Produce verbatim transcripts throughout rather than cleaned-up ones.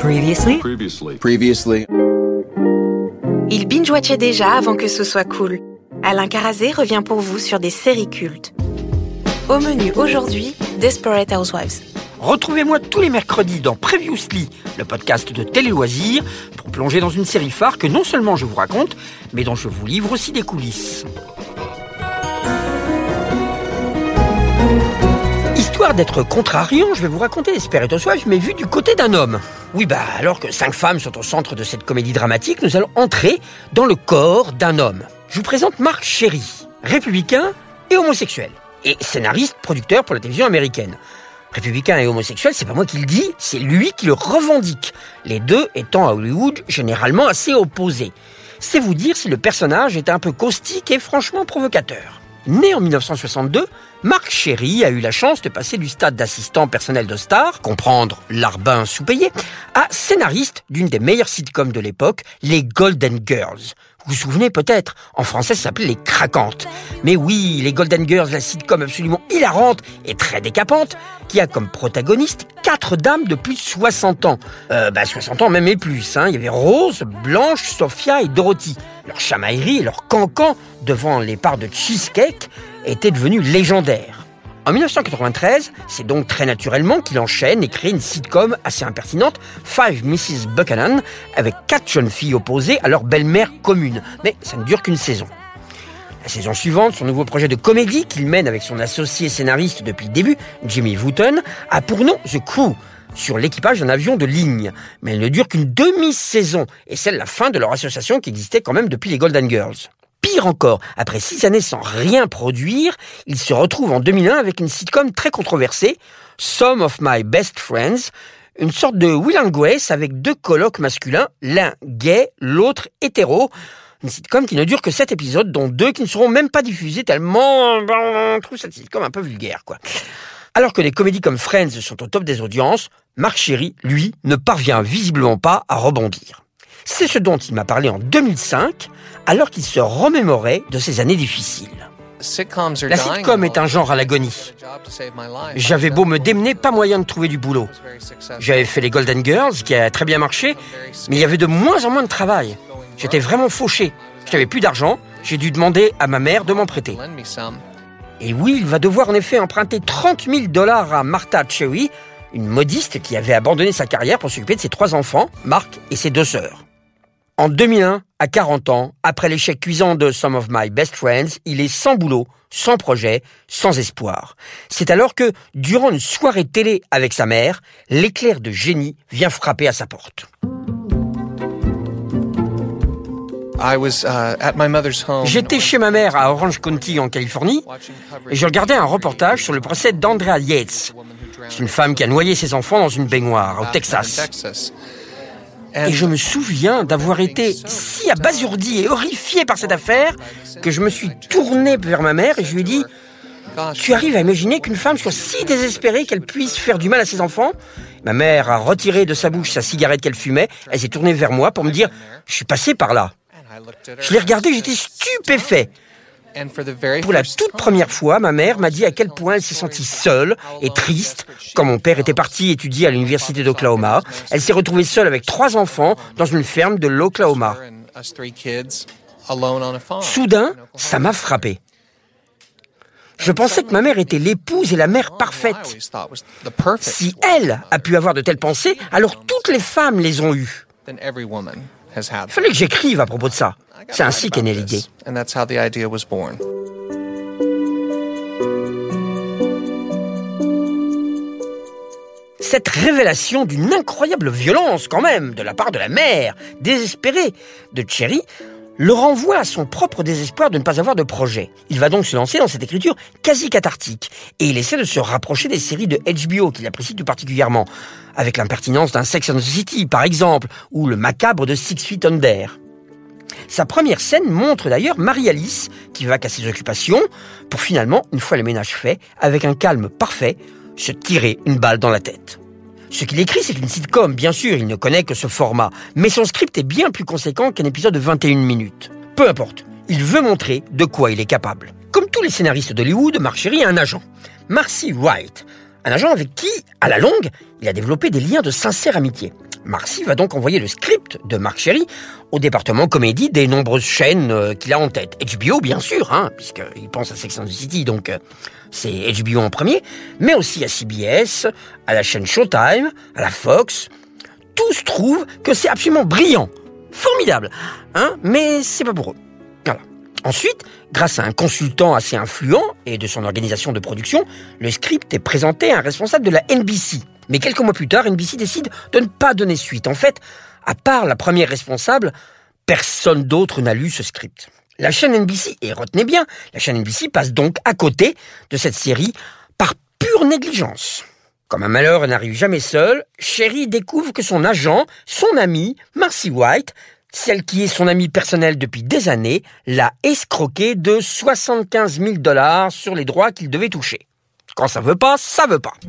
Previously. Previously. Previously. Il binge-watchait déjà avant que ce soit cool. Alain Carazé revient pour vous sur des séries cultes. Au menu aujourd'hui, Desperate Housewives. Retrouvez-moi tous les mercredis dans Previously, le podcast de Télé-Loisirs, pour plonger dans une série phare que non seulement je vous raconte, mais dont je vous livre aussi des coulisses. Histoire d'être contrariant, je vais vous raconter Desperate Housewives, mais vu du côté d'un homme. Oui, bah, alors que cinq femmes sont au centre de cette comédie dramatique, nous allons entrer dans le corps d'un homme. Je vous présente Mark Cherry, républicain et homosexuel, et scénariste, producteur pour la télévision américaine. Républicain et homosexuel, c'est pas moi qui le dis, c'est lui qui le revendique, les deux étant à Hollywood généralement assez opposés. C'est vous dire si le personnage est un peu caustique et franchement provocateur. Né en dix-neuf cent soixante-deux, Mark Cherry a eu la chance de passer du stade d'assistant personnel de star, comprendre larbin sous-payé, à scénariste d'une des meilleures sitcoms de l'époque, les Golden Girls. Vous vous souvenez peut-être, en français ça s'appelait les Craquantes. Mais oui, les Golden Girls, la sitcom absolument hilarante et très décapante, qui a comme protagoniste quatre dames de plus de soixante ans. Euh, bah soixante ans même et plus, hein. Il y avait Rose, Blanche, Sophia et Dorothy. Leur chamaillerie et leur cancan devant les parts de cheesecake étaient devenus légendaires. En dix-neuf cent quatre-vingt-treize, c'est donc très naturellement qu'il enchaîne et crée une sitcom assez impertinente, Five missus Buchanan, avec quatre jeunes filles opposées à leur belle-mère commune. Mais ça ne dure qu'une saison. La saison suivante, son nouveau projet de comédie qu'il mène avec son associé scénariste depuis le début, Jimmy Wooten, a pour nom The Crew, sur l'équipage d'un avion de ligne. Mais elle ne dure qu'une demi-saison, et c'est la fin de leur association qui existait quand même depuis les Golden Girls. Pire encore, après six années sans rien produire, il se retrouve en deux mille un avec une sitcom très controversée, Some of My Best Friends, une sorte de Will and Grace avec deux colocs masculins, l'un gay, l'autre hétéro. Une sitcom qui ne dure que sept épisodes, dont deux qui ne seront même pas diffusés tellement ben, on trouve cette sitcom un peu vulgaire, quoi. Alors que les comédies comme Friends sont au top des audiences, Mark Cherry, lui, ne parvient visiblement pas à rebondir. C'est ce dont il m'a parlé en deux mille cinq, alors qu'il se remémorait de ces années difficiles. La sitcom est un genre à l'agonie. J'avais beau me démener, pas moyen de trouver du boulot. J'avais fait les Golden Girls, qui a très bien marché, mais il y avait de moins en moins de travail. J'étais vraiment fauché. Je n'avais plus d'argent, j'ai dû demander à ma mère de m'en prêter. Et oui, il va devoir en effet emprunter trente mille dollars à Martha Cherry, une modiste qui avait abandonné sa carrière pour s'occuper de ses trois enfants, Mark et ses deux sœurs. En deux mille un, à quarante ans, après l'échec cuisant de Some of My Best Friends, il est sans boulot, sans projet, sans espoir. C'est alors que, durant une soirée télé avec sa mère, l'éclair de génie vient frapper à sa porte. I was, uh, at my mother's home. J'étais chez ma mère à Orange County, en Californie, et je regardais un reportage sur le procès d'Andrea Yates. C'est une femme qui a noyé ses enfants dans une baignoire, au Texas. Et je me souviens d'avoir été si abasourdi et horrifié par cette affaire que je me suis tourné vers ma mère et je lui ai dit « Tu arrives à imaginer qu'une femme soit si désespérée qu'elle puisse faire du mal à ses enfants ?» Ma mère a retiré de sa bouche sa cigarette qu'elle fumait. Elle s'est tournée vers moi pour me dire « Je suis passé par là. » Je l'ai regardée, j'étais stupéfait. Pour la toute première fois, ma mère m'a dit à quel point elle s'est sentie seule et triste quand mon père était parti étudier à l'université d'Oklahoma. Elle s'est retrouvée seule avec trois enfants dans une ferme de l'Oklahoma. Soudain, ça m'a frappé. Je pensais que ma mère était l'épouse et la mère parfaite. Si elle a pu avoir de telles pensées, alors toutes les femmes les ont eues. Il fallait que j'écrive à propos de ça. C'est ainsi qu'est née l'idée. Cette révélation d'une incroyable violence, quand même, de la part de la mère, désespérée, de Cherry, le renvoie à son propre désespoir de ne pas avoir de projet. Il va donc se lancer dans cette écriture quasi cathartique, et il essaie de se rapprocher des séries de H B O qu'il apprécie tout particulièrement, avec l'impertinence d'un Sex and the City, par exemple, ou le macabre de Six Feet Under. Sa première scène montre d'ailleurs Marie-Alice, qui va qu'à ses occupations, pour finalement, une fois le ménage fait, avec un calme parfait, se tirer une balle dans la tête. Ce qu'il écrit, c'est une sitcom, bien sûr, il ne connaît que ce format, mais son script est bien plus conséquent qu'un épisode de vingt et une minutes. Peu importe, il veut montrer de quoi il est capable. Comme tous les scénaristes d'Hollywood, Mark Cherry a un agent, Marcy Wright, Un agent avec qui, à la longue, il a développé des liens de sincère amitié. Marcy va donc envoyer le script de Marc Cherry au département comédie des nombreuses chaînes euh, qu'il a en tête. H B O, bien sûr, hein, puisqu'il pense à Sex and the City, donc euh, c'est H B O en premier, mais aussi à C B S, à la chaîne Showtime, à la Fox. Tous trouvent que c'est absolument brillant, formidable, hein, mais c'est pas pour eux. Voilà. Ensuite, grâce à un consultant assez influent et de son organisation de production, le script est présenté à un responsable de la N B C. Mais quelques mois plus tard, N B C décide de ne pas donner suite. En fait, à part la première responsable, personne d'autre n'a lu ce script. La chaîne N B C, et retenez bien, la chaîne N B C passe donc à côté de cette série par pure négligence. Comme un malheur n'arrive jamais seul, Cherry découvre que son agent, son amie, Marcy White, celle qui est son amie personnelle depuis des années, l'a escroqué de soixante-quinze mille dollars sur les droits qu'il devait toucher. Quand ça veut pas, ça veut pas.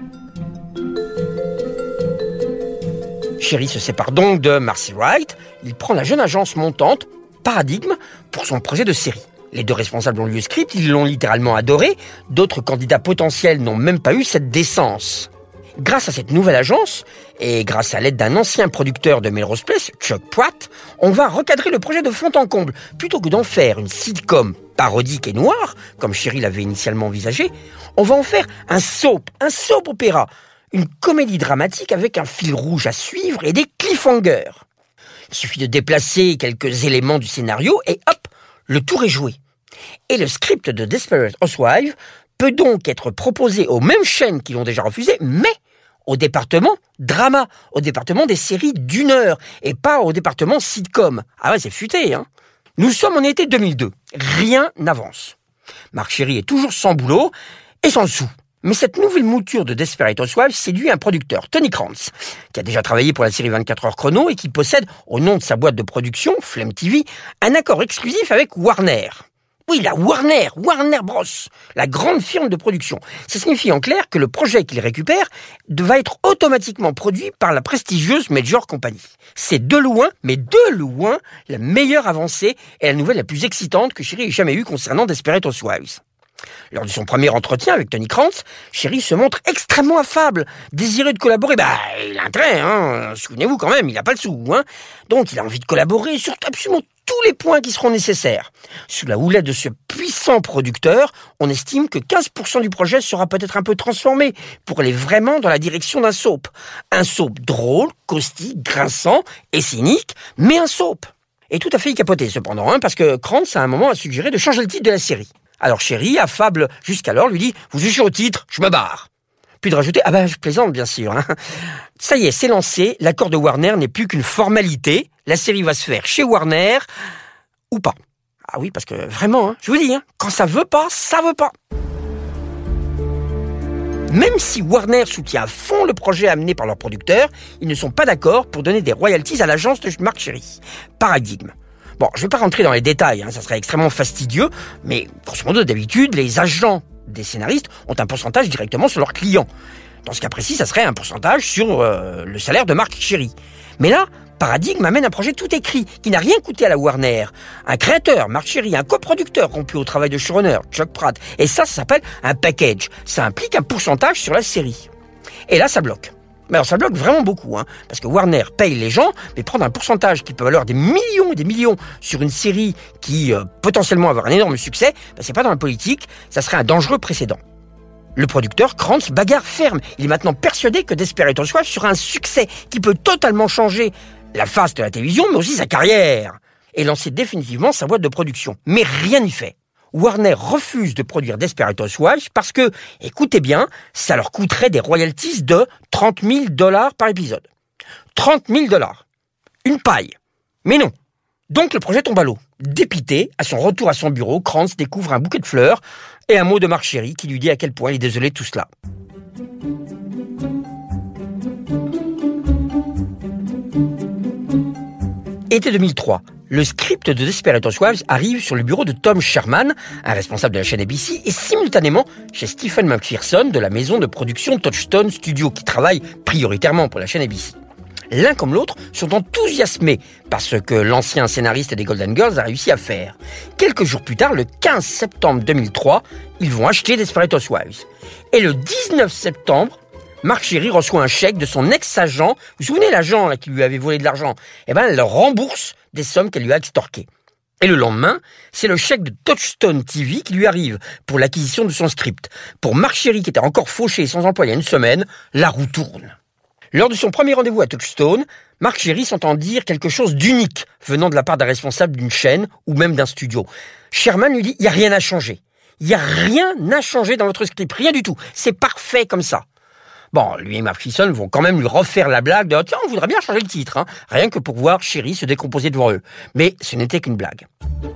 Cherry se sépare donc de Marcy White. Il prend la jeune agence montante, Paradigme, pour son projet de série. Les deux responsables ont lu le script, ils l'ont littéralement adoré. D'autres candidats potentiels n'ont même pas eu cette décence. Grâce à cette nouvelle agence, et grâce à l'aide d'un ancien producteur de Melrose Place, Chuck Pratt, on va recadrer le projet de fond en comble. Plutôt que d'en faire une sitcom parodique et noire, comme Cherry l'avait initialement envisagé, on va en faire un soap, un soap opéra, une comédie dramatique avec un fil rouge à suivre et des cliffhangers. Il suffit de déplacer quelques éléments du scénario et hop, le tour est joué. Et le script de Desperate Housewives peut donc être proposé aux mêmes chaînes qui l'ont déjà refusé, mais au département drama, au département des séries d'une heure, et pas au département sitcom. Ah ouais, c'est futé, hein. Nous sommes en été deux mille deux. Rien n'avance. Marc Cherry est toujours sans boulot et sans sou. Mais cette nouvelle mouture de Desperate Housewives séduit un producteur, Tony Krantz, qui a déjà travaillé pour la série vingt-quatre heures chrono et qui possède, au nom de sa boîte de production, Flame T V, un accord exclusif avec Warner. Oui, la Warner, Warner Bros, la grande firme de production. Ça signifie en clair que le projet qu'il récupère va être automatiquement produit par la prestigieuse Major Company. C'est de loin, mais de loin, la meilleure avancée et la nouvelle la plus excitante que Cherry ait jamais eue concernant Desperate Housewives. Lors de son premier entretien avec Tony Krantz, Cherry se montre extrêmement affable, désireux de collaborer. Bah, il a intérêt, hein. Souvenez-vous quand même, il n'a pas le sou, hein. Donc, il a envie de collaborer sur absolument tous les points qui seront nécessaires. Sous la houlette de ce puissant producteur, on estime que quinze pour cent du projet sera peut-être un peu transformé pour aller vraiment dans la direction d'un soap. Un soap drôle, caustique, grinçant et cynique, mais un soap. Et tout à fait capoté cependant, hein, parce que Krantz à un moment a suggéré de changer le titre de la série. Alors Cherry, affable jusqu'alors, lui dit « Vous jugez au titre, je me barre ». Puis de rajouter « Ah ben, je plaisante, bien sûr. Hein. » Ça y est, c'est lancé, l'accord de Warner n'est plus qu'une formalité. La série va se faire chez Warner, ou pas. Ah oui, parce que vraiment, hein, je vous dis, hein, quand ça veut pas, ça veut pas. Même si Warner soutient à fond le projet amené par leur producteur, ils ne sont pas d'accord pour donner des royalties à l'agence de Marc Cherry. Paradigme. Bon, je ne vais pas rentrer dans les détails, hein, ça serait extrêmement fastidieux, mais grosso modo, d'habitude, les agents des scénaristes ont un pourcentage directement sur leurs clients. Dans ce cas précis, ça serait un pourcentage sur euh, le salaire de Marc Cherry. Mais là, Paradigme amène un projet tout écrit, qui n'a rien coûté à la Warner. Un créateur, Marc Cherry, un coproducteur rompu au travail de showrunner, Chuck Pratt. Et ça, ça s'appelle un package. Ça implique un pourcentage sur la série. Et là, ça bloque. Mais alors ça bloque vraiment beaucoup, hein, parce que Warner paye les gens, mais prendre un pourcentage qui peut valoir des millions et des millions sur une série qui euh, potentiellement avoir un énorme succès, bah, c'est pas dans la politique, ça serait un dangereux précédent. Le producteur Krantz bagarre ferme. Il est maintenant persuadé que Desperate Housewives sera un succès qui peut totalement changer la face de la télévision, mais aussi sa carrière, et lancer définitivement sa boîte de production. Mais rien n'y fait. Warner refuse de produire Desperate Housewives parce que, écoutez bien, ça leur coûterait des royalties de trente mille dollars par épisode. trente mille dollars. Une paille. Mais non. Donc le projet tombe à l'eau. Dépité, à son retour à son bureau, Krantz découvre un bouquet de fleurs et un mot de Marc Cherry qui lui dit à quel point il est désolé de tout cela. Été deux mille trois. Le script de Desperate Housewives arrive sur le bureau de Tom Sherman, un responsable de la chaîne A B C, et simultanément chez Stephen McPherson de la maison de production Touchstone Studio, qui travaille prioritairement pour la chaîne A B C. L'un comme l'autre sont enthousiasmés par ce que l'ancien scénariste des Golden Girls a réussi à faire. Quelques jours plus tard, le quinze septembre deux mille trois, ils vont acheter Desperate Housewives. Et le dix-neuf septembre, Mark Cherry reçoit un chèque de son ex-agent. Vous vous souvenez, l'agent là, qui lui avait volé de l'argent? Eh ben, elle le rembourse des sommes qu'elle lui a extorquées. Et le lendemain, c'est le chèque de Touchstone T V qui lui arrive pour l'acquisition de son script. Pour Mark Cherry, qui était encore fauché et sans emploi il y a une semaine, la roue tourne. Lors de son premier rendez-vous à Touchstone, Mark Cherry s'entend dire quelque chose d'unique venant de la part d'un responsable d'une chaîne ou même d'un studio. Sherman lui dit « Il n'y a rien à changer. Il n'y a rien à changer dans votre script, rien du tout. C'est parfait comme ça. » Bon, lui et Mark Fisson vont quand même lui refaire la blague de « Tiens, on voudrait bien changer le titre, hein, rien que pour voir Cherry se décomposer devant eux. » Mais ce n'était qu'une blague.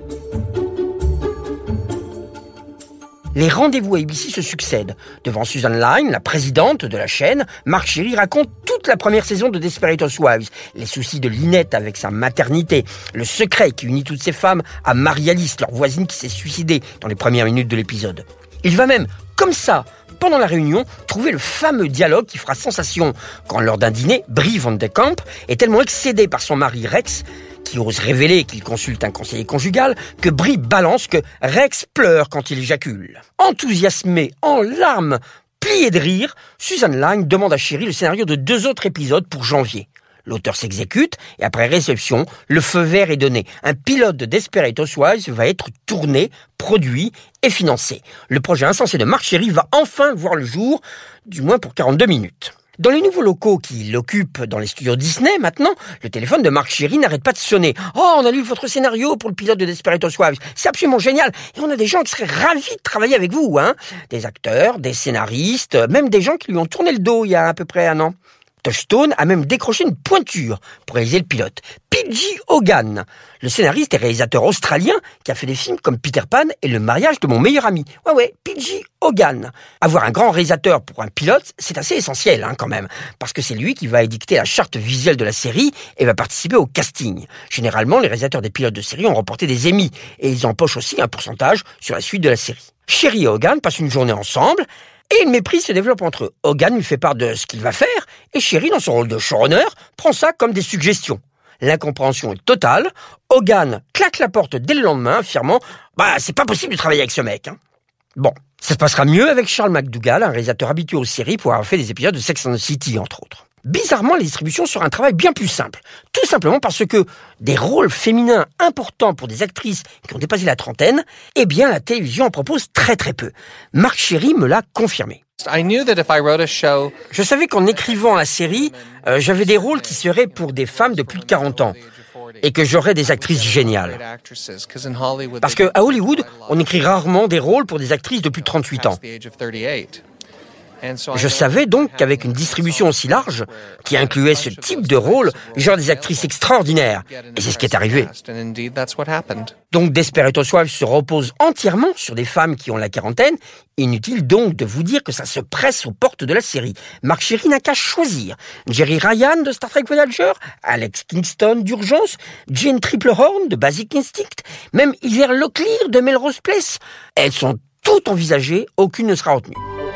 Les rendez-vous à A B C se succèdent. Devant Susan Lyne, la présidente de la chaîne, Mark Cherry raconte toute la première saison de Desperate Housewives, les soucis de Lynette avec sa maternité, le secret qui unit toutes ces femmes à Marie-Alice, leur voisine qui s'est suicidée dans les premières minutes de l'épisode. Il va même, comme ça, pendant la réunion, trouver le fameux dialogue qui fera sensation quand, lors d'un dîner, Brie Van de Kamp est tellement excédée par son mari Rex, qui ose révéler qu'il consulte un conseiller conjugal, que Brie balance que Rex pleure quand il éjacule. Enthousiasmée, en larmes, pliée de rire, Susan Lyne demande à Cherry le scénario de deux autres épisodes pour janvier. L'auteur s'exécute et après réception, le feu vert est donné. Un pilote de Desperate Housewives va être tourné, produit et financé. Le projet insensé de Mark Cherry va enfin voir le jour, du moins pour quarante-deux minutes. Dans les nouveaux locaux qui l'occupent dans les studios Disney, maintenant, le téléphone de Mark Cherry n'arrête pas de sonner. « Oh, on a lu votre scénario pour le pilote de Desperate Housewives. C'est absolument génial. Et on a des gens qui seraient ravis de travailler avec vous, hein. Des acteurs, des scénaristes, même des gens qui lui ont tourné le dos il y a à peu près un an. » Touchstone a même décroché une pointure pour réaliser le pilote. P J Hogan, le scénariste et réalisateur australien qui a fait des films comme Peter Pan et Le mariage de mon meilleur ami. Ouais, ouais, P J Hogan. Avoir un grand réalisateur pour un pilote, c'est assez essentiel hein, quand même, parce que c'est lui qui va édicter la charte visuelle de la série et va participer au casting. Généralement, les réalisateurs des pilotes de série ont remporté des Emmy et ils empochent aussi un pourcentage sur la suite de la série. Cherry et Hogan passent une journée ensemble, et une méprise se développe entre eux. Hogan lui fait part de ce qu'il va faire, et Cherry, dans son rôle de showrunner, prend ça comme des suggestions. L'incompréhension est totale. Hogan claque la porte dès le lendemain, affirmant « Bah, c'est pas possible de travailler avec ce mec. Hein. » Bon, ça se passera mieux avec Charles McDougall, un réalisateur habitué aux séries pour avoir fait des épisodes de Sex and the City, entre autres. Bizarrement, la distribution sera un travail bien plus simple. Tout simplement parce que des rôles féminins importants pour des actrices qui ont dépassé la trentaine, eh bien, la télévision en propose très très peu. Mark Cherry me l'a confirmé. I knew that if I wrote a show... Je savais qu'en écrivant la série, euh, j'avais des rôles qui seraient pour des femmes de plus de quarante ans. Et que j'aurais des actrices géniales. Parce qu'à Hollywood, on écrit rarement des rôles pour des actrices de plus de trente-huit ans. Je savais donc qu'avec une distribution aussi large, qui incluait ce type de rôle, j'aurais des actrices extraordinaires. Et c'est ce qui est arrivé. Donc Desperate Housewives se repose entièrement sur des femmes qui ont la quarantaine. Inutile donc de vous dire que ça se presse aux portes de la série. Mark Cherry n'a qu'à choisir. Jerry Ryan de Star Trek Voyager, Alex Kingston d'Urgence, Jane Triplehorn de Basic Instinct, même Heather Locklear de Melrose Place. Elles sont toutes envisagées, aucune ne sera retenue.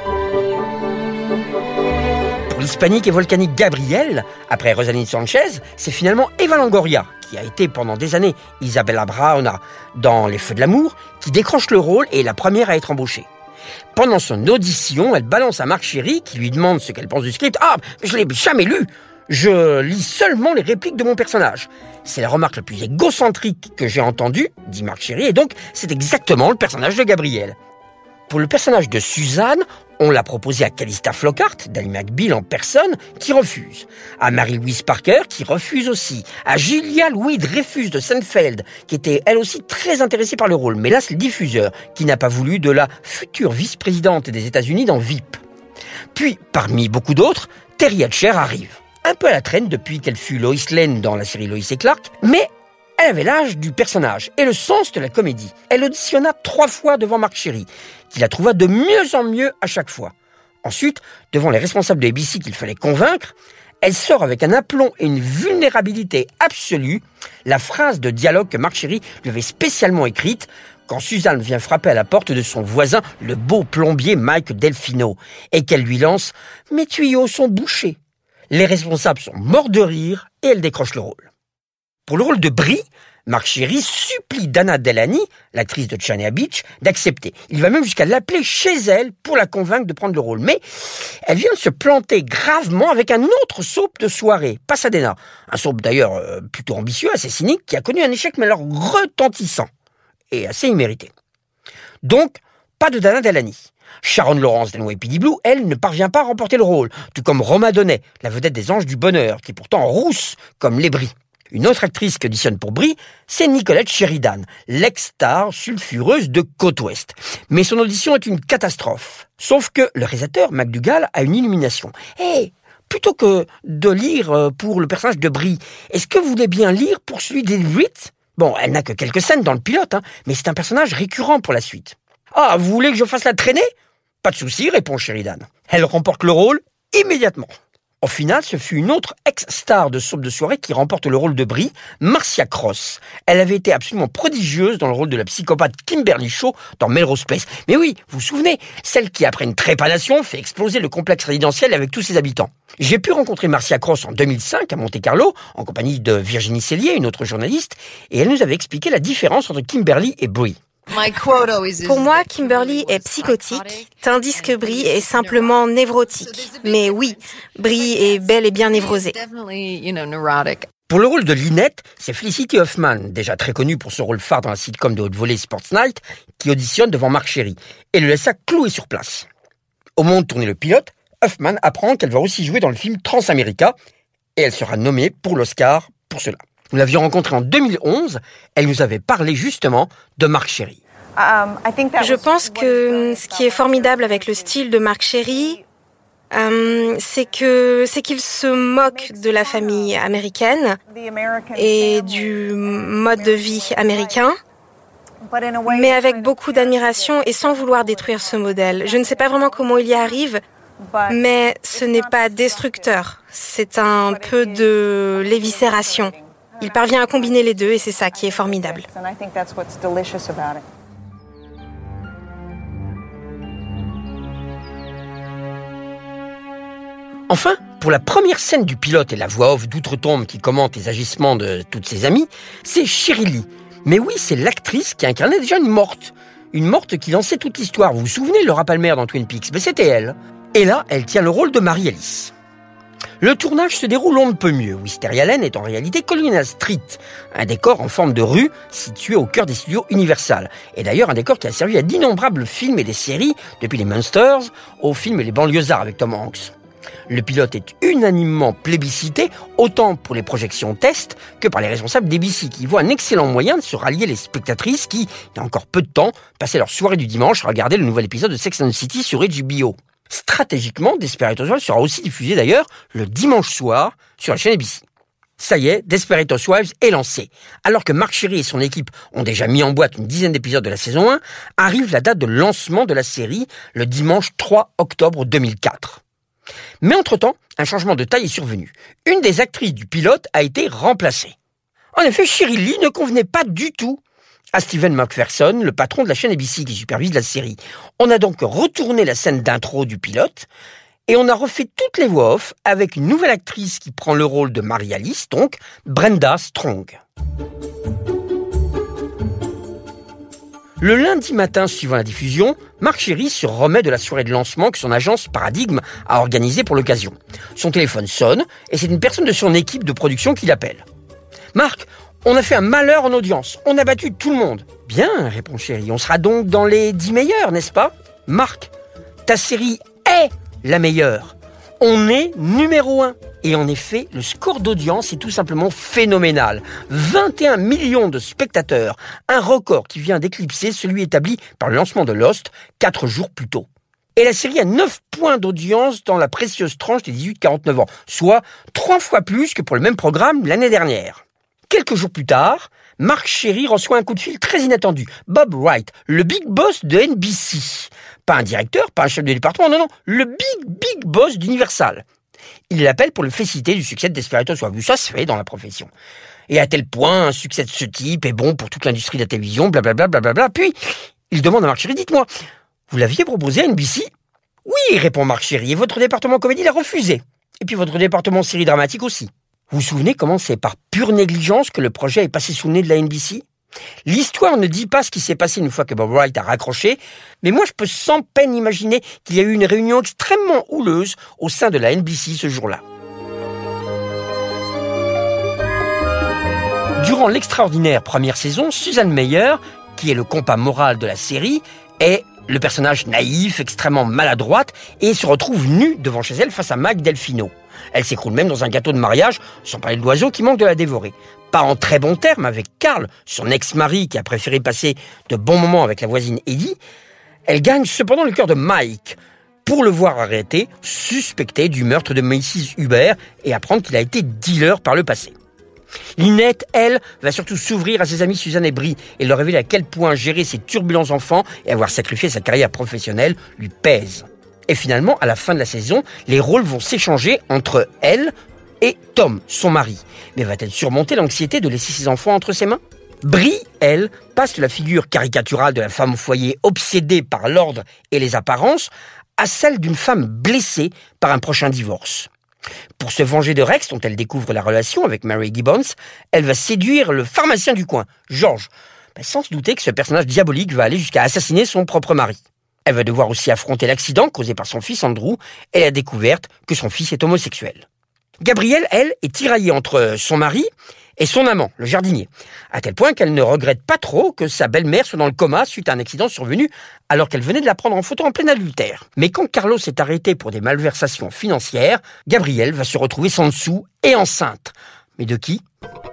L'hispanique et volcanique Gabrielle, après Rosalind Sanchez, c'est finalement Eva Longoria, qui a été pendant des années Isabella Brauna dans Les Feux de l'amour, qui décroche le rôle et est la première à être embauchée. Pendant son audition, elle balance à Mark Cherry, qui lui demande ce qu'elle pense du script. « Ah, je l'ai jamais lu. Je lis seulement les répliques de mon personnage. » C'est la remarque la plus égocentrique que j'ai entendue, dit Mark Cherry, et donc c'est exactement le personnage de Gabrielle. Pour le personnage de Suzanne, on l'a proposé à Calista Flockhart, d'Ally McBeal en personne, qui refuse. À Mary-Louise Parker, qui refuse aussi. À Julia Louis-Dreyfus de Seinfeld, qui était elle aussi très intéressée par le rôle. Mais là, c'est le diffuseur qui n'a pas voulu de la future vice-présidente des États-Unis dans V I P. Puis, parmi beaucoup d'autres, Terry Hatcher arrive. Un peu à la traîne depuis qu'elle fut Lois Lane dans la série Lois et Clark, mais elle avait l'âge du personnage et le sens de la comédie. Elle auditionna trois fois devant Mark Cherry, qui la trouva de mieux en mieux à chaque fois. Ensuite, devant les responsables de A B C qu'il fallait convaincre, elle sort avec un aplomb et une vulnérabilité absolue la phrase de dialogue que Mark Cherry lui avait spécialement écrite quand Suzanne vient frapper à la porte de son voisin, le beau plombier Mike Delfino, et qu'elle lui lance « Mes tuyaux sont bouchés ». Les responsables sont morts de rire et elle décroche le rôle. Pour le rôle de Brie, Marc Cherry supplie Dana Delany, l'actrice de China Beach, d'accepter. Il va même jusqu'à l'appeler chez elle pour la convaincre de prendre le rôle. Mais elle vient de se planter gravement avec un autre soap de soirée, Pasadena. Un soap d'ailleurs euh, plutôt ambitieux, assez cynique, qui a connu un échec mais alors retentissant et assez immérité. Donc, pas de Dana Delany. Sharon Lawrence d'N Y P D Blue, elle, ne parvient pas à remporter le rôle, tout comme Roma Donnet, la vedette des Anges du Bonheur, qui est pourtant rousse comme les Brie. Une autre actrice qui auditionne pour Brie, c'est Nicolette Sheridan, l'ex-star sulfureuse de Côte Ouest. Mais son audition est une catastrophe. Sauf que le réalisateur, McDougall, a une illumination. Eh, hey, plutôt que de lire pour le personnage de Brie, est-ce que vous voulez bien lire pour celui d'Edith? Bon, elle n'a que quelques scènes dans le pilote, hein, mais c'est un personnage récurrent pour la suite. Ah, vous voulez que je fasse la traînée? Pas de souci, répond Sheridan. Elle remporte le rôle immédiatement. Au final, ce fut une autre ex-star de soap de soirée qui remporte le rôle de Brie, Marcia Cross. Elle avait été absolument prodigieuse dans le rôle de la psychopathe Kimberly Shaw dans Melrose Place. Mais oui, vous vous souvenez, celle qui, après une trépanation, fait exploser le complexe résidentiel avec tous ses habitants. J'ai pu rencontrer Marcia Cross en deux mille cinq à Monte-Carlo, en compagnie de Virginie Cellier, une autre journaliste, et elle nous avait expliqué la différence entre Kimberly et Brie. Pour moi, Kimberly est psychotique, tandis que Brie est simplement névrotique. Mais oui, Brie est bel et bien névrosée. Pour le rôle de Lynette, c'est Felicity Huffman, déjà très connue pour ce rôle phare dans la sitcom de haute volée Sports Night, qui auditionne devant Marc Cherry et le laissa clouer sur place. Au moment de tourner le pilote, Huffman apprend qu'elle va aussi jouer dans le film Transamerica et elle sera nommée pour l'Oscar pour cela. Nous l'avions rencontrée en deux mille onze, elle nous avait parlé justement de Marc Cherry. Je pense que ce qui est formidable avec le style de Marc Cherry, euh, c'est que c'est qu'il se moque de la famille américaine et du mode de vie américain, mais avec beaucoup d'admiration et sans vouloir détruire ce modèle. Je ne sais pas vraiment comment il y arrive, mais ce n'est pas destructeur. C'est un peu de l'éviscération. Il parvient à combiner les deux et c'est ça qui est formidable. Enfin, pour la première scène du pilote et la voix off d'outre-tombe qui commente les agissements de toutes ses amies, c'est Sheryl Lee. Mais oui, c'est l'actrice qui incarnait déjà une morte. Une morte qui lançait toute l'histoire. Vous vous souvenez, Laura Palmer dans Twin Peaks? Mais c'était elle. Et là, elle tient le rôle de Mary Alice. Le tournage se déroule on ne peut mieux. Wisteria Lane est en réalité Colonial Street, un décor en forme de rue situé au cœur des studios Universal. Et d'ailleurs un décor qui a servi à d'innombrables films et des séries, depuis les Munsters aux films Les Banlieusards avec Tom Hanks. Le pilote est unanimement plébiscité, autant pour les projections test que par les responsables d'A B C, qui voient un excellent moyen de se rallier les spectatrices qui, il y a encore peu de temps, passaient leur soirée du dimanche à regarder le nouvel épisode de Sex and the City sur H B O. Stratégiquement, Desperate Housewives sera aussi diffusé d'ailleurs le dimanche soir sur la chaîne A B C. Ça y est, Desperate Housewives est lancé. Alors que Marc Cherry et son équipe ont déjà mis en boîte une dizaine d'épisodes de la saison un, arrive la date de lancement de la série, le dimanche trois octobre deux mille quatre. Mais entre-temps, un changement de taille est survenu. Une des actrices du pilote a été remplacée. En effet, Sheryl Lee ne convenait pas du tout à Steven McPherson, le patron de la chaîne A B C qui supervise la série. On a donc retourné la scène d'intro du pilote et on a refait toutes les voix off avec une nouvelle actrice qui prend le rôle de Mary Alice, donc Brenda Strong. Le lundi matin suivant la diffusion, Marc Cherry se remet de la soirée de lancement que son agence Paradigme a organisée pour l'occasion. Son téléphone sonne et c'est une personne de son équipe de production qui l'appelle. « Marc, on a fait un malheur en audience, on a battu tout le monde. »« Bien, répond Cherry, on sera donc dans les dix meilleurs, n'est-ce pas ?»« Marc, ta série est la meilleure. On est numéro un. » Et en effet, le score d'audience est tout simplement phénoménal. vingt et un millions de spectateurs, un record qui vient d'éclipser celui établi par le lancement de Lost quatre jours plus tôt. Et la série a neuf points d'audience dans la précieuse tranche des dix-huit à quarante-neuf ans, soit trois fois plus que pour le même programme l'année dernière. Quelques jours plus tard, Marc Cherry reçoit un coup de fil très inattendu. Bob Wright, le big boss de N B C. Pas un directeur, pas un chef de département, non, non, le big, big boss d'Universal. Il l'appelle pour le féliciter du succès de Desperate Housewives. Ça se fait dans la profession. Et à tel point, un succès de ce type est bon pour toute l'industrie de la télévision, blablabla, blablabla. Puis, il demande à Marc Cherry, dites-moi, vous l'aviez proposé à N B C ? Oui, répond Marc Cherry, et votre département comédie l'a refusé. Et puis votre département série dramatique aussi. Vous vous souvenez comment c'est par pure négligence que le projet est passé sous le nez de la N B C ? L'histoire ne dit pas ce qui s'est passé une fois que Bob Wright a raccroché, mais moi je peux sans peine imaginer qu'il y a eu une réunion extrêmement houleuse au sein de la N B C ce jour-là. Durant l'extraordinaire première saison, Susan Meyer, qui est le compas moral de la série, est le personnage naïf, extrêmement maladroite, et se retrouve nue devant chez elle face à Mike Delfino. Elle s'écroule même dans un gâteau de mariage, sans parler de l'oiseau qui manque de la dévorer. Pas en très bons termes avec Carl, son ex-mari qui a préféré passer de bons moments avec la voisine Eddie. Elle gagne cependant le cœur de Mike, pour le voir arrêté, suspecté du meurtre de missus Huber et apprendre qu'il a été dealer par le passé. Lynette, elle, va surtout s'ouvrir à ses amis Suzanne et Brie et leur révéler à quel point gérer ses turbulents enfants et avoir sacrifié sa carrière professionnelle lui pèse. Et finalement, à la fin de la saison, les rôles vont s'échanger entre elle et Tom, son mari. Mais va-t-elle surmonter l'anxiété de laisser ses enfants entre ses mains ? Brie, elle, passe de la figure caricaturale de la femme au foyer obsédée par l'ordre et les apparences à celle d'une femme blessée par un prochain divorce. Pour se venger de Rex, dont elle découvre la relation avec Mary Gibbons, elle va séduire le pharmacien du coin, George, ben sans se douter que ce personnage diabolique va aller jusqu'à assassiner son propre mari. Elle va devoir aussi affronter l'accident causé par son fils Andrew et la découverte que son fils est homosexuel. Gabrielle, elle, est tiraillée entre son mari et son amant, le jardinier, à tel point qu'elle ne regrette pas trop que sa belle-mère soit dans le coma suite à un accident survenu alors qu'elle venait de la prendre en photo en plein adultère. Mais quand Carlos est arrêté pour des malversations financières, Gabrielle va se retrouver sans sous et enceinte. Mais de qui ?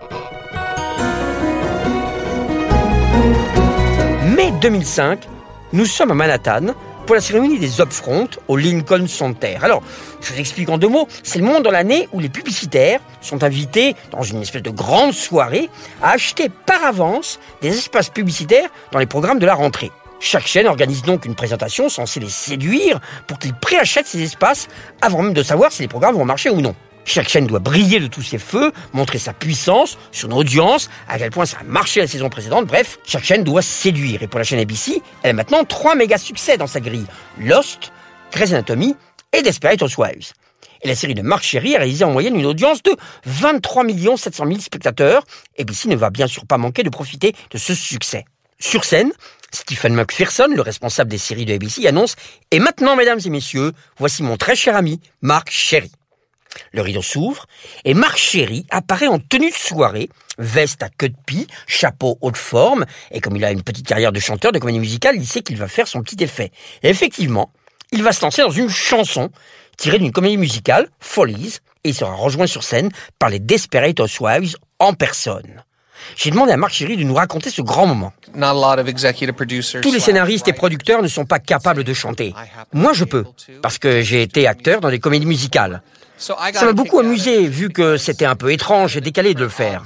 mai deux mille cinq, nous sommes à Manhattan pour la cérémonie des Upfront au Lincoln Center. Alors, je vous explique en deux mots, c'est le moment dans l'année où les publicitaires sont invités dans une espèce de grande soirée à acheter par avance des espaces publicitaires dans les programmes de la rentrée. Chaque chaîne organise donc une présentation censée les séduire pour qu'ils préachètent ces espaces avant même de savoir si les programmes vont marcher ou non. Chaque chaîne doit briller de tous ses feux, montrer sa puissance, son audience, à quel point ça a marché la saison précédente. Bref, chaque chaîne doit séduire. Et pour la chaîne A B C, elle a maintenant trois méga succès dans sa grille. Lost, Grey's Anatomy et Desperate Housewives. Et la série de Marc Cherry a réalisé en moyenne une audience de vingt-trois millions sept cent mille spectateurs. A B C ne va bien sûr pas manquer de profiter de ce succès. Sur scène, Stephen McPherson, le responsable des séries de A B C, annonce « Et maintenant, mesdames et messieurs, voici mon très cher ami, Marc Cherry ». Le rideau s'ouvre et Marc Cherry apparaît en tenue de soirée, veste à queue de pie, chapeau haute forme, et comme il a une petite carrière de chanteur de comédie musicale, il sait qu'il va faire son petit effet. Et effectivement, il va se lancer dans une chanson tirée d'une comédie musicale, Follies, et il sera rejoint sur scène par les Desperate Housewives en personne. J'ai demandé à Marc Cherry de nous raconter ce grand moment. Tous les scénaristes et producteurs ne sont pas capables de chanter. Moi, je peux, parce que j'ai été acteur dans des comédies musicales. Ça m'a beaucoup amusé, vu que c'était un peu étrange et décalé de le faire.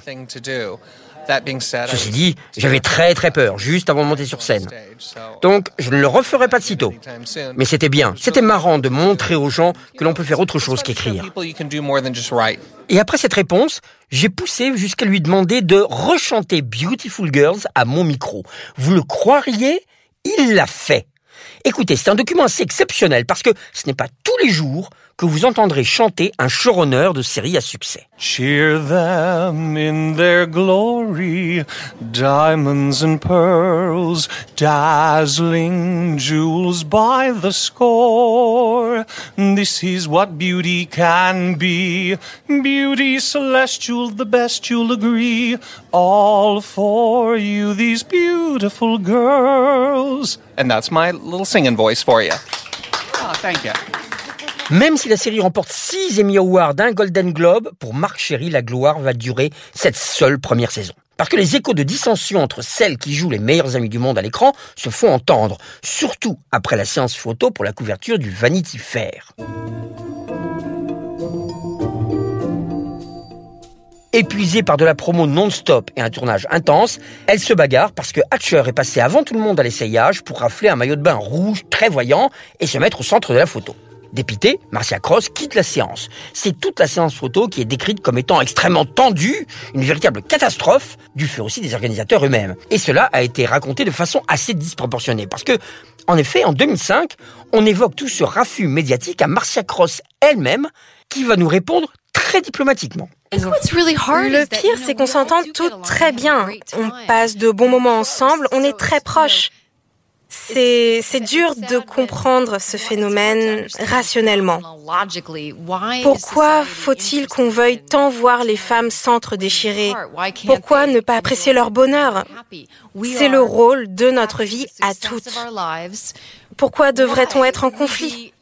Ceci dit, j'avais très très peur, juste avant de monter sur scène. Donc, je ne le referai pas de sitôt. Mais c'était bien, c'était marrant de montrer aux gens que l'on peut faire autre chose qu'écrire. Et après cette réponse, j'ai poussé jusqu'à lui demander de rechanter Beautiful Girls à mon micro. Vous le croiriez ? Il l'a fait. Écoutez, c'est un document assez exceptionnel parce que ce n'est pas tous les jours que vous entendrez chanter un showrunner de série à succès. Cheer them in their glory, diamonds and pearls, dazzling jewels by the score. This is what beauty can be, beauty celestial, the best you'll agree. All for you, these beautiful girls. And that's my little singing voice for you. Oh, thank you. Même si la série remporte six Emmy Awards, un Golden Globe, pour Marc Cherry, la gloire va durer cette seule première saison. Parce que les échos de dissension entre celles qui jouent les meilleurs amis du monde à l'écran se font entendre, surtout après la séance photo pour la couverture du Vanity Fair. Épuisée par de la promo non-stop et un tournage intense, elle se bagarre parce que Hatcher est passé avant tout le monde à l'essayage pour rafler un maillot de bain rouge très voyant et se mettre au centre de la photo. Dépitée, Marcia Cross quitte la séance. C'est toute la séance photo qui est décrite comme étant extrêmement tendue, une véritable catastrophe, du fait aussi des organisateurs eux-mêmes. Et cela a été raconté de façon assez disproportionnée. Parce que, en effet, en deux mille cinq, on évoque tout ce raffut médiatique à Marcia Cross elle-même, qui va nous répondre très diplomatiquement. Le pire, c'est qu'on s'entend toutes très bien. On passe de bons moments ensemble, on est très proches. C'est, c'est dur de comprendre ce phénomène rationnellement. Pourquoi faut-il qu'on veuille tant voir les femmes s'entre-déchirer? Pourquoi ne pas apprécier leur bonheur? C'est le rôle de notre vie à toutes. Pourquoi devrait-on être en conflit?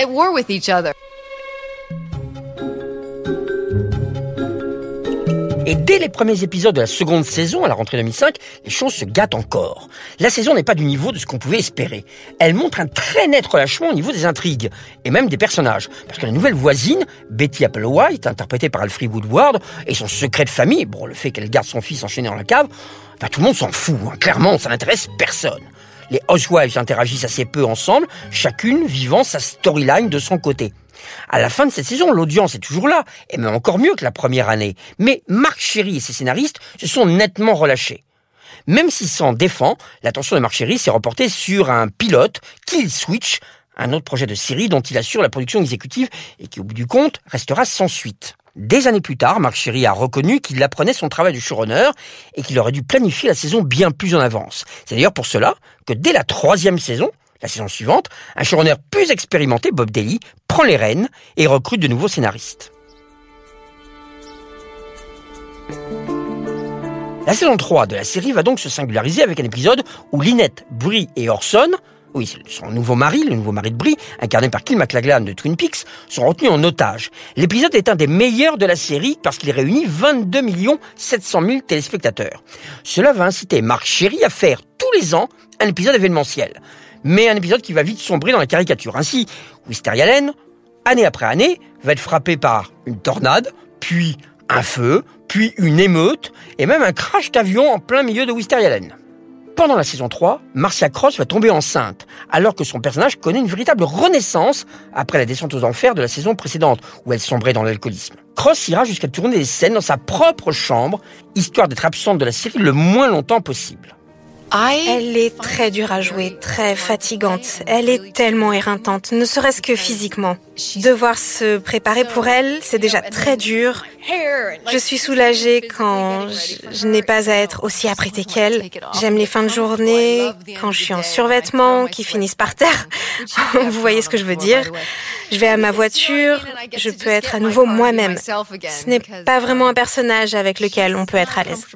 Et dès les premiers épisodes de la seconde saison, à la rentrée deux mille cinq, les choses se gâtent encore. La saison n'est pas du niveau de ce qu'on pouvait espérer. Elle montre un très net relâchement au niveau des intrigues, et même des personnages. Parce que la nouvelle voisine, Betty Applewhite, interprétée par Alfre Woodward, et son secret de famille, bon, le fait qu'elle garde son fils enchaîné dans la cave, ben, tout le monde s'en fout, hein. Clairement, ça n'intéresse personne. Les Housewives interagissent assez peu ensemble, chacune vivant sa storyline de son côté. À la fin de cette saison, l'audience est toujours là, et même encore mieux que la première année. Mais Marc Cherry et ses scénaristes se sont nettement relâchés. Même s'il s'en défend, l'attention de Marc Cherry s'est reportée sur un pilote, Kill Switch, un autre projet de série dont il assure la production exécutive et qui, au bout du compte, restera sans suite. Des années plus tard, Marc Cherry a reconnu qu'il apprenait son travail de showrunner et qu'il aurait dû planifier la saison bien plus en avance. C'est d'ailleurs pour cela que dès la troisième saison, la saison suivante, un showrunner plus expérimenté, Bob Daly, prend les rênes et recrute de nouveaux scénaristes. La saison trois de la série va donc se singulariser avec un épisode où Lynette, Bree et Orson, oui, son nouveau mari, le nouveau mari de Bree, incarné par Kyle MacLachlan de Twin Peaks, sont retenus en otage. L'épisode est un des meilleurs de la série parce qu'il réunit vingt-deux millions sept cent mille téléspectateurs. Cela va inciter Marc Cherry à faire tous les ans un épisode événementiel. Mais un épisode qui va vite sombrer dans la caricature. Ainsi, Wisteria Lane, année après année, va être frappé par une tornade, puis un feu, puis une émeute, et même un crash d'avion en plein milieu de Wisteria Lane. Pendant la saison trois, Marcia Cross va tomber enceinte, alors que son personnage connaît une véritable renaissance après la descente aux enfers de la saison précédente, où elle sombrait dans l'alcoolisme. Cross ira jusqu'à tourner des scènes dans sa propre chambre, histoire d'être absente de la série le moins longtemps possible. Elle est très dure à jouer, très fatigante. Elle est tellement éreintante, ne serait-ce que physiquement. Devoir se préparer pour elle, c'est déjà très dur. Je suis soulagée quand je, je n'ai pas à être aussi apprêtée qu'elle. J'aime les fins de journée, quand je suis en survêtement, qui finissent par terre. Vous voyez ce que je veux dire? Je vais à ma voiture, je peux être à nouveau moi-même. Ce n'est pas vraiment un personnage avec lequel on peut être à l'aise.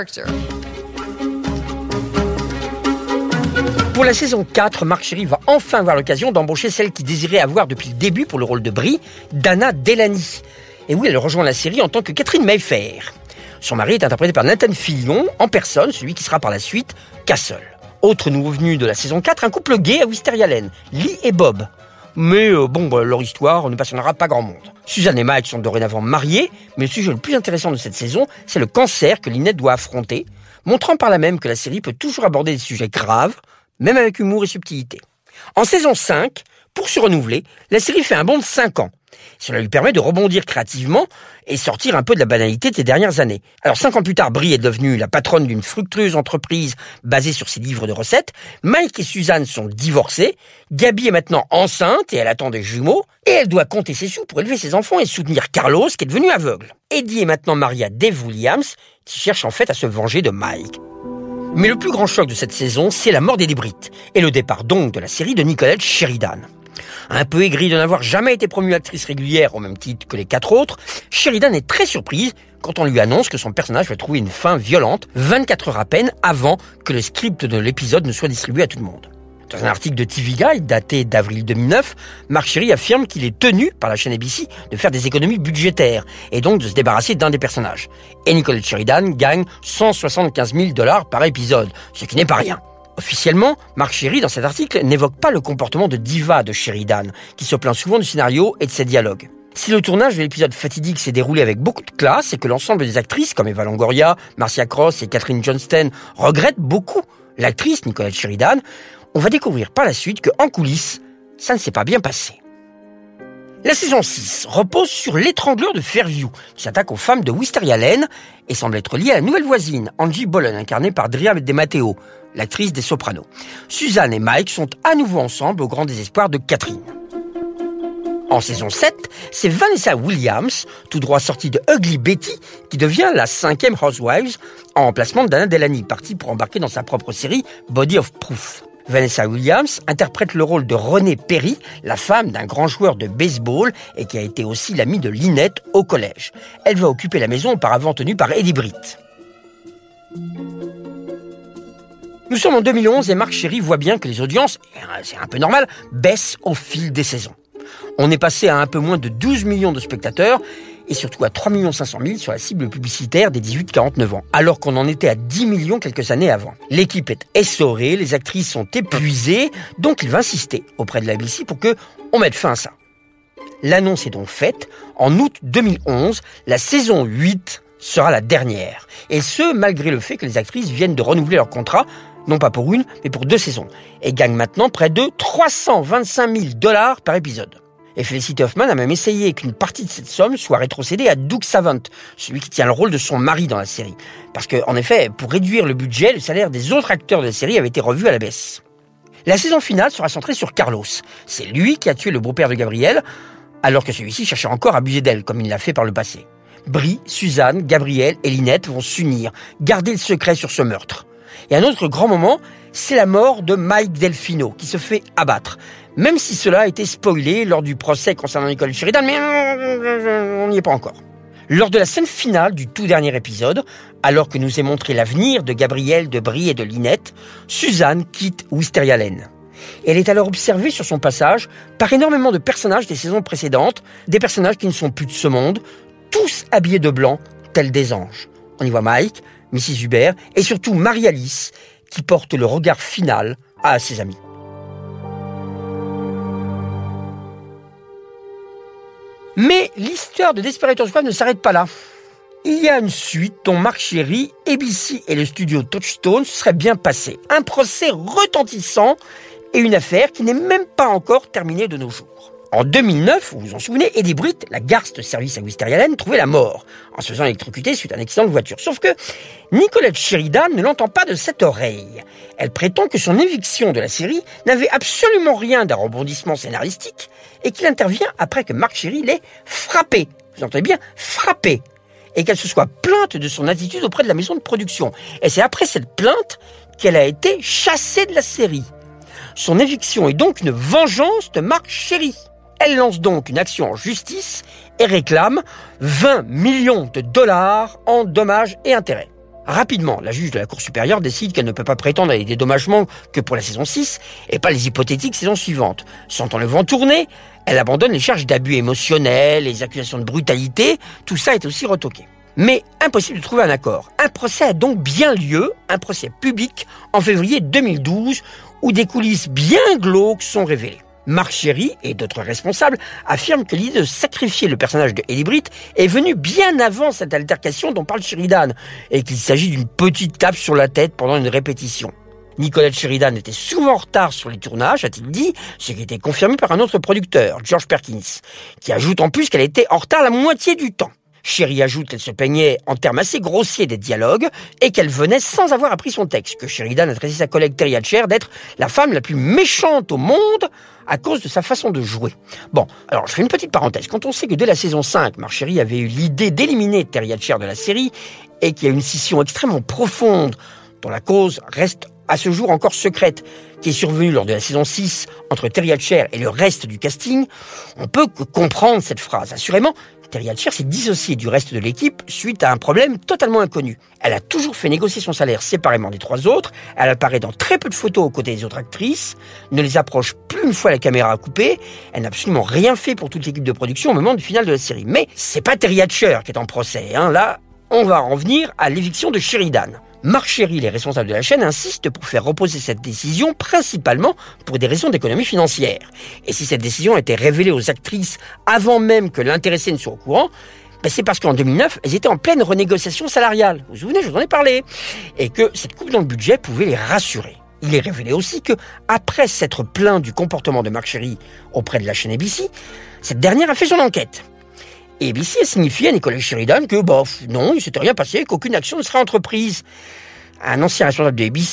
Pour la saison quatre, Marc Cherry va enfin avoir l'occasion d'embaucher celle qu'il désirait avoir depuis le début pour le rôle de Bree, Dana Delany. Et oui, elle rejoint la série en tant que Catherine Mayfair. Son mari est interprété par Nathan Fillion, en personne, celui qui sera par la suite Castle. Autre nouveau venu de la saison quatre, un couple gay à Wisteria Lane, Lee et Bob. Mais euh, bon, bah, leur histoire ne passionnera pas grand monde. Suzanne et Mike sont dorénavant mariés, mais le sujet le plus intéressant de cette saison, c'est le cancer que Lynette doit affronter, montrant par là même que la série peut toujours aborder des sujets graves, même avec humour et subtilité. En saison cinq, pour se renouveler, la série fait un bond de cinq ans. Cela lui permet de rebondir créativement et sortir un peu de la banalité de ces dernières années. Alors cinq ans plus tard, Bree est devenue la patronne d'une fructueuse entreprise basée sur ses livres de recettes. Mike et Suzanne sont divorcés. Gabby est maintenant enceinte et elle attend des jumeaux. Et elle doit compter ses sous pour élever ses enfants et soutenir Carlos qui est devenu aveugle. Eddie est maintenant marié à Dave Williams qui cherche en fait à se venger de Mike. Mais le plus grand choc de cette saison, c'est la mort d'Eddie Britt et le départ donc de la série de Nicolette Sheridan. Un peu aigrie de n'avoir jamais été promue actrice régulière au même titre que les quatre autres, Sheridan est très surprise quand on lui annonce que son personnage va trouver une fin violente vingt-quatre heures à peine avant que le script de l'épisode ne soit distribué à tout le monde. Dans un article de T V Guide daté d'avril deux mille neuf, Marc Cherry affirme qu'il est tenu par la chaîne A B C de faire des économies budgétaires et donc de se débarrasser d'un des personnages. Et Nicolette Sheridan gagne cent soixante-quinze mille dollars par épisode, ce qui n'est pas rien. Officiellement, Marc Cherry, dans cet article, n'évoque pas le comportement de diva de Sheridan, qui se plaint souvent du scénario et de ses dialogues. Si le tournage de l'épisode fatidique s'est déroulé avec beaucoup de classe et que l'ensemble des actrices, comme Eva Longoria, Marcia Cross et Catherine Johnston, regrettent beaucoup l'actrice Nicolette Sheridan, on va découvrir par la suite qu'en coulisses, ça ne s'est pas bien passé. La saison six repose sur l'étrangleur de Fairview, qui s'attaque aux femmes de Wisteria Lane et semble être liée à la nouvelle voisine, Angie Bolen, incarnée par Drea De Matteo, l'actrice des Sopranos. Suzanne et Mike sont à nouveau ensemble au grand désespoir de Catherine. En saison sept, c'est Vanessa Williams, tout droit sortie de Ugly Betty, qui devient la cinquième Housewives, en remplacement de Dana Delany, partie pour embarquer dans sa propre série Body of Proof. Vanessa Williams interprète le rôle de Renée Perry, la femme d'un grand joueur de baseball et qui a été aussi l'amie de Lynette au collège. Elle va occuper la maison auparavant tenue par Eddie Britt. Nous sommes en deux mille onze et Marc Cherry voit bien que les audiences, c'est un peu normal, baissent au fil des saisons. On est passé à un peu moins de douze millions de spectateurs et surtout à trois millions cinq cent mille sur la cible publicitaire des dix-huit à quarante-neuf ans, alors qu'on en était à dix millions quelques années avant. L'équipe est essorée, les actrices sont épuisées, donc il va insister auprès de la A B C pour que on mette fin à ça. L'annonce est donc faite. En août deux mille onze, la saison huit sera la dernière. Et ce, malgré le fait que les actrices viennent de renouveler leur contrat, non pas pour une, mais pour deux saisons, et gagnent maintenant près de trois cent vingt-cinq mille dollars par épisode. Et Felicity Huffman a même essayé qu'une partie de cette somme soit rétrocédée à Doug Savant, celui qui tient le rôle de son mari dans la série. Parce que, en effet, pour réduire le budget, le salaire des autres acteurs de la série avait été revu à la baisse. La saison finale sera centrée sur Carlos. C'est lui qui a tué le beau-père de Gabrielle, alors que celui-ci cherchait encore à abuser d'elle, comme il l'a fait par le passé. Brie, Suzanne, Gabrielle et Lynette vont s'unir, garder le secret sur ce meurtre. Et un autre grand moment, c'est la mort de Mike Delfino, qui se fait abattre. Même si cela a été spoilé lors du procès concernant Nicole Sheridan, mais on n'y est pas encore. Lors de la scène finale du tout dernier épisode, alors que nous est montré l'avenir de Gabrielle, de Brie et de Lynette, Suzanne quitte Wisteria Lane. Elle est alors observée sur son passage par énormément de personnages des saisons précédentes, des personnages qui ne sont plus de ce monde, tous habillés de blanc, tels des anges. On y voit Mike, missus Hubert et surtout Marie-Alice, qui porte le regard final à ses amis. Mais l'histoire de Desperate Housewives ne s'arrête pas là. Il y a une suite dont Marc Cherry, A B C et le studio Touchstone se seraient bien passés. Un procès retentissant et une affaire qui n'est même pas encore terminée de nos jours. En deux mille neuf, vous vous en souvenez, Eddie Britt, la garce de service à Wisteria Lane, trouvait la mort en se faisant électrocuter suite à un accident de voiture. Sauf que Nicolette Sheridan ne l'entend pas de cette oreille. Elle prétend que son éviction de la série n'avait absolument rien d'un rebondissement scénaristique et qu'il intervient après que Marc Cherry l'ait frappé. Vous entendez bien, frappé. Et qu'elle se soit plainte de son attitude auprès de la maison de production. Et c'est après cette plainte qu'elle a été chassée de la série. Son éviction est donc une vengeance de Marc Cherry. Elle lance donc une action en justice et réclame vingt millions de dollars en dommages et intérêts. Rapidement, la juge de la Cour supérieure décide qu'elle ne peut pas prétendre à des dédommagements que pour la saison six et pas les hypothétiques saisons suivantes. Sentant le vent tourner, elle abandonne les charges d'abus émotionnels, les accusations de brutalité, tout ça est aussi retoqué. Mais impossible de trouver un accord. Un procès a donc bien lieu, un procès public, en février deux mille douze, où des coulisses bien glauques sont révélées. Marc Cherry et d'autres responsables affirment que l'idée de sacrifier le personnage de Eddie Britt est venue bien avant cette altercation dont parle Sheridan et qu'il s'agit d'une petite tape sur la tête pendant une répétition. Nicolette Sheridan était souvent en retard sur les tournages, a-t-il dit, ce qui était confirmé par un autre producteur, George Perkins, qui ajoute en plus qu'elle était en retard la moitié du temps. Cherry ajoute qu'elle se plaignait en termes assez grossiers des dialogues et qu'elle venait sans avoir appris son texte, que Sheridan a traité sa collègue Terry Hatcher d'être la femme la plus méchante au monde à cause de sa façon de jouer. Bon, alors je fais une petite parenthèse. Quand on sait que dès la saison cinq, Marc Cherry avait eu l'idée d'éliminer Terry Hatcher de la série et qu'il y a une scission extrêmement profonde dont la cause reste à ce jour encore secrète, qui est survenue lors de la saison six entre Terry Hatcher et le reste du casting, on peut comprendre cette phrase. Assurément, Terry Hatcher s'est dissociée du reste de l'équipe suite à un problème totalement inconnu. Elle a toujours fait négocier son salaire séparément des trois autres, elle apparaît dans très peu de photos aux côtés des autres actrices, ne les approche plus une fois la caméra a coupé, elle n'a absolument rien fait pour toute l'équipe de production au moment du final de la série. Mais c'est pas Terry Hatcher qui est en procès, hein. Là, on va en venir à l'éviction de Sheridan. Marc Cherry, les responsables de la chaîne, insistent pour faire reposer cette décision principalement pour des raisons d'économie financière. Et si cette décision était révélée aux actrices avant même que l'intéressé ne soit au courant, ben c'est parce qu'en deux mille neuf, elles étaient en pleine renégociation salariale. Vous vous souvenez, je vous en ai parlé. Et que cette coupe dans le budget pouvait les rassurer. Il est révélé aussi que, après s'être plaint du comportement de Marc Cherry auprès de la chaîne A B C, cette dernière a fait son enquête. Et A B C a signifié à Nicolette Sheridan que, bof, non, il ne s'était rien passé, qu'aucune action ne serait entreprise. Un ancien responsable de A B C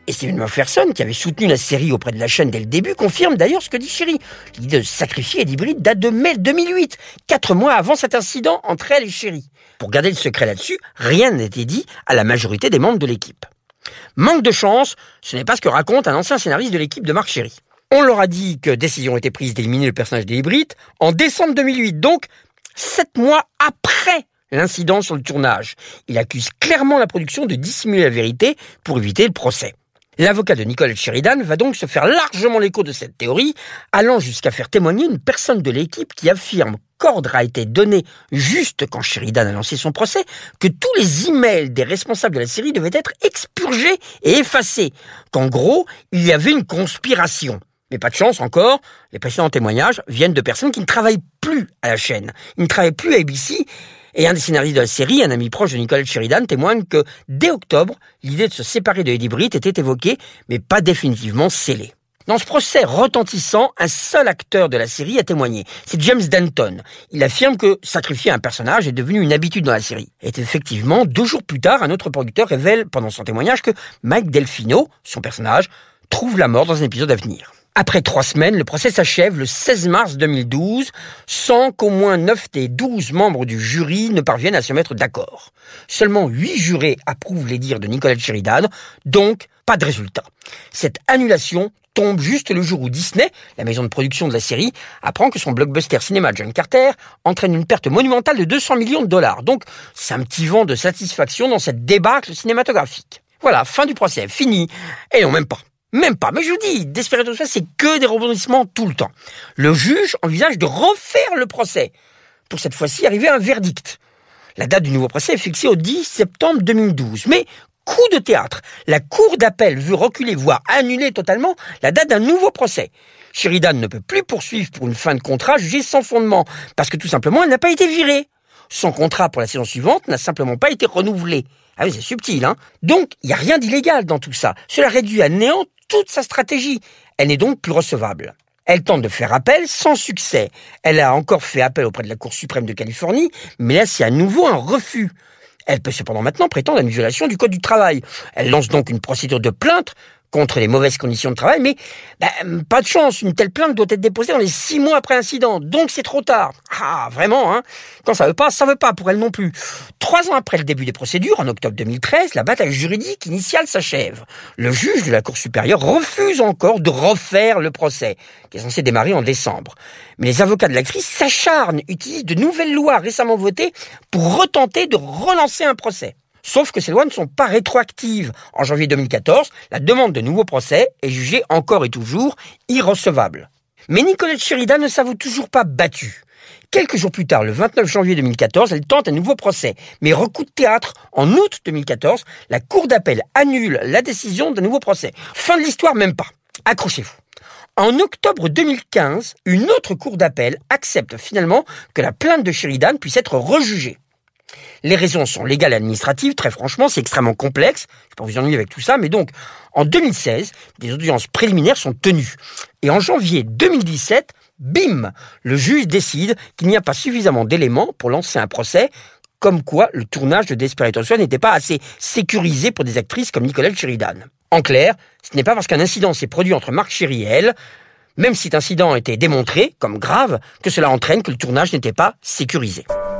Et Steven McPherson, qui avait soutenu la série auprès de la chaîne dès le début, confirme d'ailleurs ce que dit Sherry. L'idée de sacrifier Eddie Britt date de mai deux mille huit, quatre mois avant cet incident entre elle et Sherry. Pour garder le secret là-dessus, rien n'était dit à la majorité des membres de l'équipe. Manque de chance, ce n'est pas ce que raconte un ancien scénariste de l'équipe de Mark Sherry. On leur a dit que décision était prise d'éliminer le personnage d'Eddie Britt en décembre deux mille huit, donc sept mois après l'incident sur le tournage. Il accuse clairement la production de dissimuler la vérité pour éviter le procès. L'avocat de Nicole Sheridan va donc se faire largement l'écho de cette théorie, allant jusqu'à faire témoigner une personne de l'équipe qui affirme qu'ordre a été donné juste quand Sheridan a lancé son procès, que tous les emails des responsables de la série devaient être expurgés et effacés, qu'en gros, il y avait une conspiration. Mais pas de chance encore, les précédents témoignages viennent de personnes qui ne travaillent plus à la chaîne, ils ne travaillent plus à A B C. Et un des scénaristes de la série, un ami proche de Nicole Sheridan, témoigne que dès octobre, l'idée de se séparer de Eddie Britt était évoquée, mais pas définitivement scellée. Dans ce procès retentissant, un seul acteur de la série a témoigné. C'est James Denton. Il affirme que sacrifier un personnage est devenu une habitude dans la série. Et effectivement, deux jours plus tard, un autre producteur révèle pendant son témoignage que Mike Delfino, son personnage, trouve la mort dans un épisode à venir. Après trois semaines, le procès s'achève le seize mars deux mille douze, sans qu'au moins neuf des douze membres du jury ne parviennent à se mettre d'accord. Seulement huit jurés approuvent les dires de Nicole Sheridan, donc pas de résultat. Cette annulation tombe juste le jour où Disney, la maison de production de la série, apprend que son blockbuster cinéma John Carter entraîne une perte monumentale de deux cents millions de dollars. Donc, c'est un petit vent de satisfaction dans cette débâcle cinématographique. Voilà, fin du procès, fini. Et non, même pas. Même pas, mais je vous dis, Desperate Housewives, c'est que des rebondissements tout le temps. Le juge envisage de refaire le procès, pour cette fois-ci arriver à un verdict. La date du nouveau procès est fixée au dix septembre deux mille douze, mais coup de théâtre, la cour d'appel veut reculer, voire annuler totalement la date d'un nouveau procès. Sheridan ne peut plus poursuivre pour une fin de contrat jugée sans fondement, parce que tout simplement, elle n'a pas été virée. Son contrat pour la saison suivante n'a simplement pas été renouvelé. Ah oui, c'est subtil, hein. Donc, il n'y a rien d'illégal dans tout ça. Cela réduit à néant toute sa stratégie. Elle n'est donc plus recevable. Elle tente de faire appel sans succès. Elle a encore fait appel auprès de la Cour suprême de Californie, mais là, c'est à nouveau un refus. Elle peut cependant maintenant prétendre à une violation du Code du travail. Elle lance donc une procédure de plainte contre les mauvaises conditions de travail, mais bah, pas de chance, une telle plainte doit être déposée dans les six mois après l'incident, donc c'est trop tard. Ah, vraiment, hein. Quand ça veut pas, ça veut pas pour elle non plus. Trois ans après le début des procédures, en octobre deux mille treize, la bataille juridique initiale s'achève. Le juge de la Cour supérieure refuse encore de refaire le procès, qui est censé démarrer en décembre. Mais les avocats de l'actrice s'acharnent, utilisent de nouvelles lois récemment votées pour retenter de relancer un procès. Sauf que ces lois ne sont pas rétroactives. En janvier deux mille quatorze, la demande de nouveau procès est jugée encore et toujours irrecevable. Mais Nicole Sheridan ne s'avoue toujours pas battue. Quelques jours plus tard, le vingt-neuf janvier deux mille quatorze, elle tente un nouveau procès. Mais recoup de théâtre, en août deux mille quatorze, la cour d'appel annule la décision d'un nouveau procès. Fin de l'histoire, même pas. Accrochez-vous. En octobre deux mille quinze, une autre cour d'appel accepte finalement que la plainte de Sheridan puisse être rejugée. Les raisons sont légales et administratives, très franchement, c'est extrêmement complexe. Je ne vais pas vous ennuyer avec tout ça, mais donc, en deux mille seize, des audiences préliminaires sont tenues. Et en janvier deux mille dix-sept, bim, le juge décide qu'il n'y a pas suffisamment d'éléments pour lancer un procès, comme quoi le tournage de Desperate Housewives n'était pas assez sécurisé pour des actrices comme Nicole Sheridan. En clair, ce n'est pas parce qu'un incident s'est produit entre Mark Sherry et elle, même si cet incident a été démontré comme grave, que cela entraîne que le tournage n'était pas sécurisé.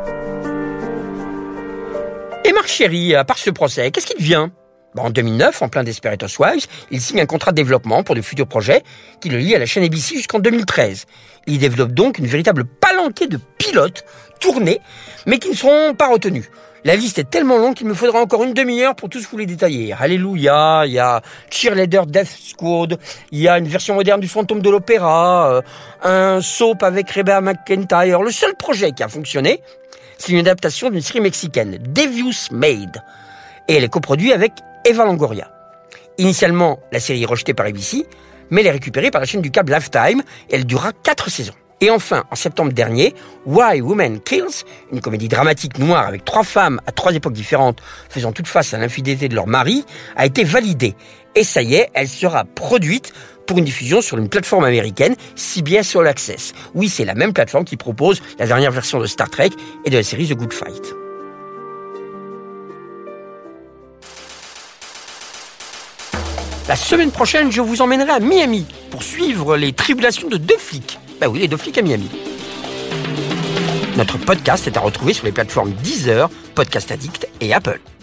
Et Mark Sherry, à part ce procès, qu'est-ce qu'il devient ? Bon, en deux mille neuf, en plein Desperate Housewives, il signe un contrat de développement pour de futurs projets qui le lient à la chaîne A B C jusqu'en deux mille treize. Il développe donc une véritable palanquée de pilotes tournés, mais qui ne seront pas retenus. La liste est tellement longue qu'il me faudra encore une demi-heure pour tous vous les détailler. Alléluia, il y a Cheerleader Death Squad, il y a une version moderne du Fantôme de l'Opéra, euh, un soap avec Rebecca McEntire. Le seul projet qui a fonctionné, c'est une adaptation d'une série mexicaine, Devious Maid. Et elle est coproduite avec Eva Longoria. Initialement, la série est rejetée par A B C, mais elle est récupérée par la chaîne du câble Lifetime et elle durera quatre saisons. Et enfin, en septembre dernier, Why Women Kills, une comédie dramatique noire avec trois femmes à trois époques différentes faisant toute face à l'infidélité de leur mari, a été validée. Et ça y est, elle sera produite pour une diffusion sur une plateforme américaine, C B S All Access. Oui, c'est la même plateforme qui propose la dernière version de Star Trek et de la série The Good Fight. La semaine prochaine, je vous emmènerai à Miami pour suivre les tribulations de deux flics. Bah oui, les deux flics à Miami. Notre podcast est à retrouver sur les plateformes Deezer, Podcast Addict et Apple.